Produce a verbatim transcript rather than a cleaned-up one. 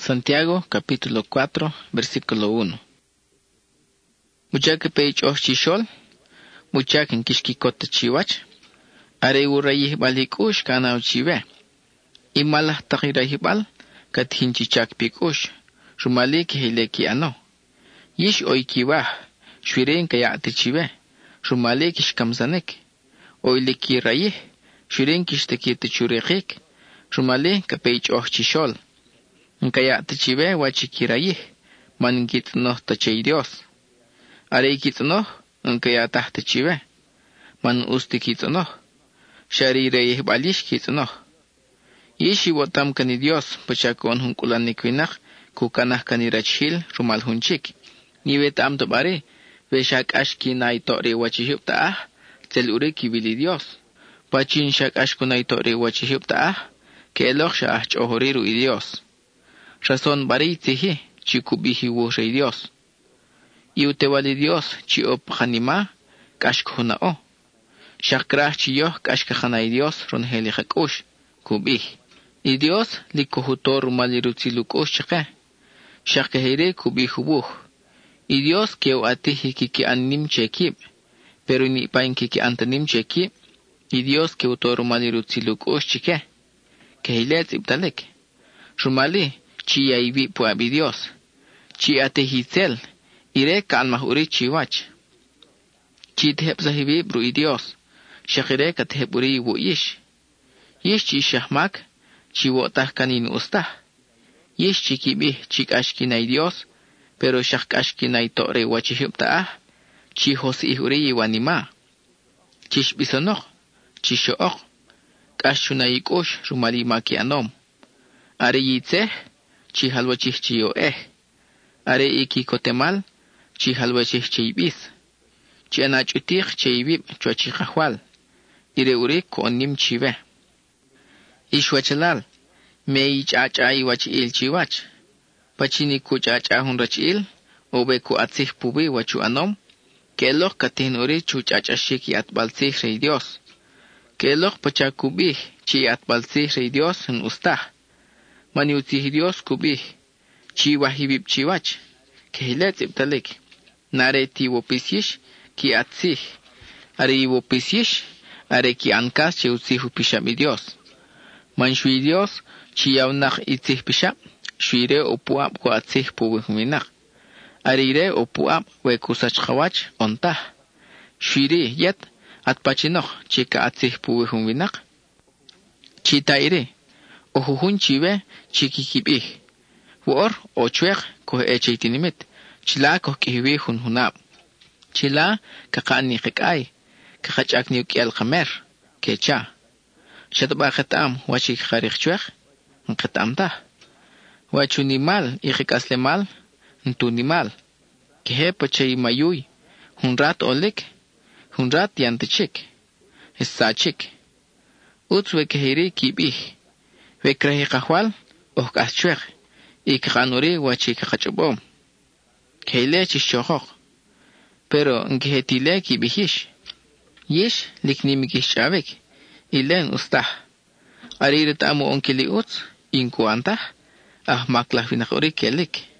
Santiago capítulo cuatro versículo uno. Muchak pech oh chishol, muchak en kishkikota chiwach, are urayih balikush kana uchive, imalah takirahibal, kat hinchichak pikush, rumalik hileki ano. Yish oikiwah, shwiren kayati chive, rumalik ishkamzanek, oiliki rayih, shwiren kishtakita churekik, rumalik kapech oh chishol. Nkaya tachive wachikirayih, man kitnoh tachay Dios. Are kitnoh, nkaya tah tachive, man usti kitnoh, sharirayih balish kitnoh. Yishi watam kani Dios, pachakon hunkulan ni kwinak, kukanah kani rachhil, rumal hunchik. Niwet am tobare, veshak ashki na itore wachihip taah, tel ure kibili Dios. Pachin shak ashko na itore wachihip taah, ke eloch sha ach ohoriru i Dios. Razón baritihi, chi kubihi wuhrei Dios. Iutewali Dios, chi op hanima, kashkhuna o. Shakrah chi yoh kashkhanay Dios, ron heli hakush, kubih. I Dios, likuhutor maliruti lukush chake. Shakahire kubihu buh. I Dios keu atihi kiki anim chekib, pero ni pain kiki antanim chekib. I Dios keu tor maliruti lukush chike. Kehilet ibtalek. Rumali, chi yaibi puabi Dios, chi atehitzel, ire kalmah uri chiwach. Chi tehep zahibi bru i Dios, shakire ka tehep uri wu yish. Yish chi shahmak, chi wotah kanin ustah. Yish chi kibih chik ashkinay Dios, pero shak ashkinay tore wachihip taah, chi hosi uri iwanima. Chish bisonoch, chi shook, kashunay ikush rumali maki anom. Are yitzeh, chi halwachih chiyo eh. Are iki kotemal, chi halwachih chibis. Chi anachutih chibib chuachihahwal. Ire uri konim chive. Ishwachalal, me ich achai wachil chiwach. Pachini kuch achahun rachil, obe ku atzih pubi wachu anom. Keloch katin uri chuch achashik yatbalzih rey Dios. Keloch pachakubih chi yatbalzih rey Dios en ustah. Maniutih Dios kubih, chi wahibib chiwach, kehilet ibtalik, nare ti wopisish, ki atzih, are wopisish, are ki ankas che utzihu pishab i Dios. Man shui Dios, chi yawnach itzih pishab, shuire opuab ko atzih puwih minak, are ire opuab we kusach chawach ontah, shuire yet, at pachinoch, chi ka atzih puwih minak, chi taire, ohuhun chive, chikikibih. Wor, o chuech, koh echeitinimit. Chila koh kihiwi hun hunab. Chila, kakani kikay. Kakachak niuk el kamer. Kecha. Shataba khatam, wachik kharikh chuech. Nkatam ta. Wachunimal, ikikaslemal. Ntunimal. Kehe pachay mayuy. Hunrat olik. Hunrat yantichik. Hissachik. Utswe kehiri kibih. Vekrahi kahwal, oh kaschuech, ik ganuri wachik kachubom. Keile chishochok. Pero ngehetile kibihish. Yish liknimikish avik. Ilen ustah. Aririt amu onkili uts, inkuantah, ah maklah vinakuri kelik.